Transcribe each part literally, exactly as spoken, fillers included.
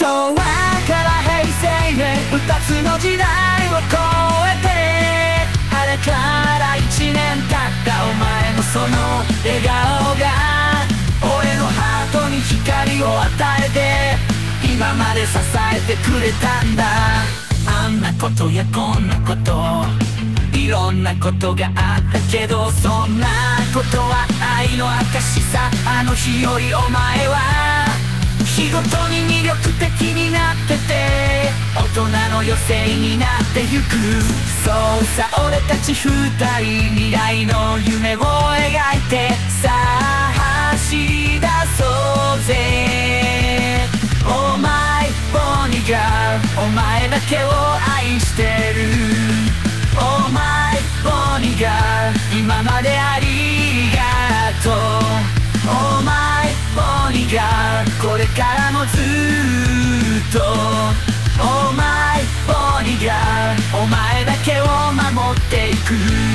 昭和から平成へ二つの時代を超えて、あれから一年経ったお前のその笑顔が俺のハートに光を与えて今まで支えてくれたんだ。あんなことやこんなこといろんなことがあったけど、そんなことは愛の証さ。あの日よりお前は仕事に魅力的になってて、大人の余生になってゆく。そうさ俺たち二人未来の夢を描いてさあ走り出そうぜ。Oh my bonny girl お前だけを愛してる。 Oh my bonny girl 今までありがとう。 Oh my bonny girl これからもずっと Oh my bonny girl お前だけを守っていく。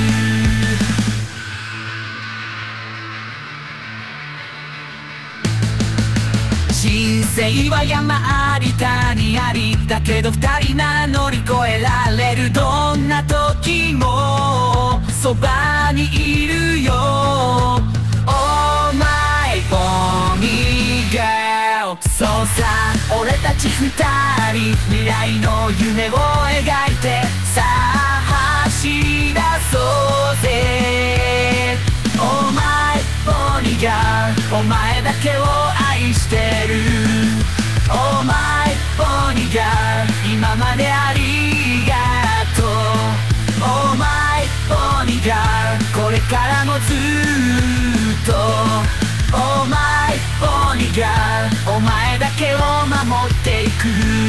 人生は山あり谷ありだけど二人なら乗り越えられる。どんな時もそばにいるよ。 Oh my bonny girl そうさ俺たち二人未来の夢を描いてさあ走り出そうぜ。 Oh my bonny girl お前だけを愛してる。 Oh my bonny girl 今までありがとう。 Oh my bonny girl これからもずっと Oh my bonny girl お前だけを守っていく。